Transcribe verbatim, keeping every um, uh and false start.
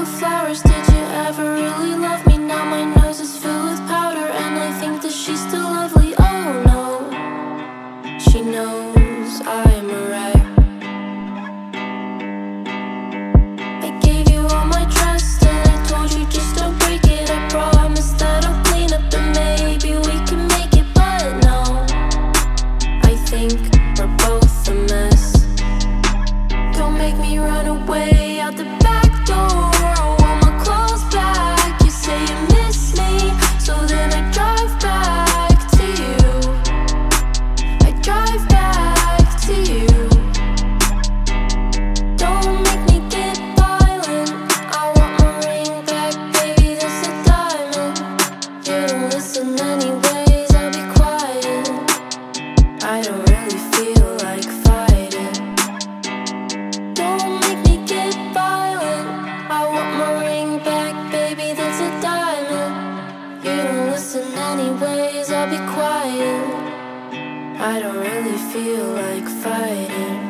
for flowers. Did you ever really love me? Now my nose is filled with powder, and I think that she's still lovely. Oh no, she knows I'm a wreck. I gave you all my trust, and I told you just don't break it. I promise that I'll clean up and maybe we can make it, but no, I think we're both a mess. Don't make me run away out the back door. I want my clothes back. You say you miss me, so then I drive back to you. I drive back to you. Don't make me get violent. I want my ring back, baby, that's a diamond. You don't listen anyways, I'll be quiet. I don't really feel like fighting. Don't make me get violent. I want my ring back, baby, that's a diamond. You don't listen anyways, I'll be quiet. I don't really feel like fighting.